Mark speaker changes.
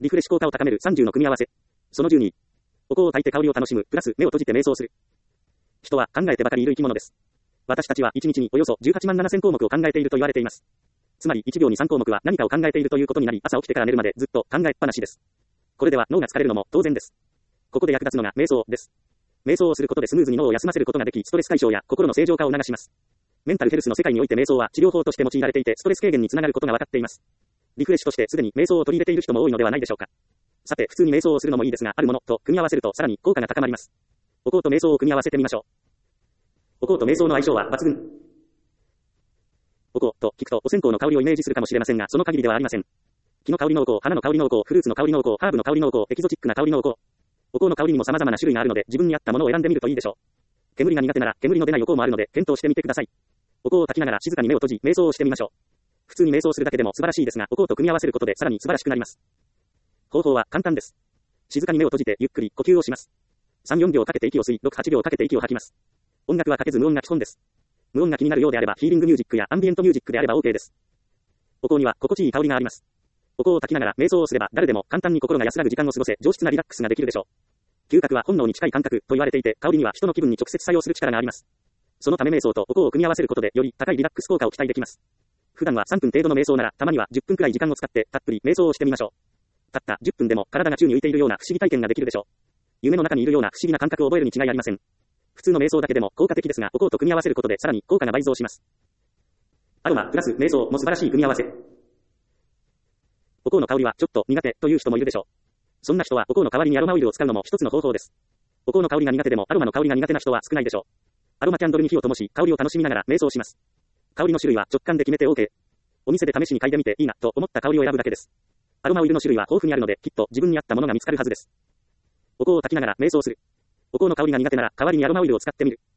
Speaker 1: リフレッシュ効果を高める30の組み合わせ。その12。お香を焚いて香りを楽しむ、プラス目を閉じて瞑想する。人は考えてばかりいる生き物です。私たちは1日におよそ18万7000項目を考えていると言われています。つまり1秒に3項目は何かを考えているということになり、朝起きてから寝るまでずっと考えっぱなしです。これでは脳が疲れるのも当然です。ここで役立つのが瞑想です。瞑想をすることでスムーズに脳を休ませることができ、ストレス解消や心の正常化を促します。メンタルヘルスの世界において瞑想は治療法として用いられていて、ストレス軽減につながることが分かっています。リフレッシュとしてすでに瞑想を取り入れている人も多いのではないでしょうか。さて、普通に瞑想をするのもいいですが、あるものと組み合わせるとさらに効果が高まります。お香と瞑想を組み合わせてみましょう。お香と瞑想の相性は抜群。お香と聞くとお線香の香りをイメージするかもしれませんが、その限りではありません。木の香りのお香、花の香りのお香、フルーツの香りのお香、ハーブの香りのお香、エキゾチックな香りのお香。お香の香りにも様々な種類があるので、自分に合ったものを選んでみるといいでしょう。煙が苦手なら、煙の出ないお香もあるので、検討してみてください。お香を焚きながら静かに目を閉じ、瞑想をしてみましょう。普通に瞑想するだけでも素晴らしいですが、お香と組み合わせることでさらに素晴らしくなります。方法は簡単です。静かに目を閉じてゆっくり呼吸をします。3、4秒かけて息を吸い、6、8秒かけて息を吐きます。音楽はかけず無音が基本です。無音が気になるようであれば、ヒーリングミュージックやアンビエントミュージックであれば OK です。お香には心地いい香りがあります。お香を焚きながら瞑想をすれば誰でも簡単に心が安らぐ時間を過ごせ、上質なリラックスができるでしょう。嗅覚は本能に近い感覚と言われていて、香りには人の気分に直接作用する力があります。そのため瞑想とお香を組み合わせることでより高いリラックス効果を期待できます。普段は3分程度の瞑想なら、たまには10分くらい時間を使ってたっぷり瞑想をしてみましょう。たった10分でも体が宙に浮いているような不思議体験ができるでしょう。夢の中にいるような不思議な感覚を覚えるに違いありません。普通の瞑想だけでも効果的ですが、お香と組み合わせることでさらに効果が倍増します。アロマプラス瞑想も素晴らしい組み合わせ。お香の香りはちょっと苦手という人もいるでしょう。そんな人はお香の代わりにアロマオイルを使うのも一つの方法です。お香の香りが苦手でもアロマの香りが苦手な人は少ないでしょう。アロマキャンドルに火を灯し、香りを楽しみながら瞑想します。香りの種類は直感で決めて OK。お店で試しに嗅いでみていいなと思った香りを選ぶだけです。アロマオイルの種類は豊富にあるので、きっと自分に合ったものが見つかるはずです。お香を焚きながら瞑想する。お香の香りが苦手なら代わりにアロマオイルを使ってみる。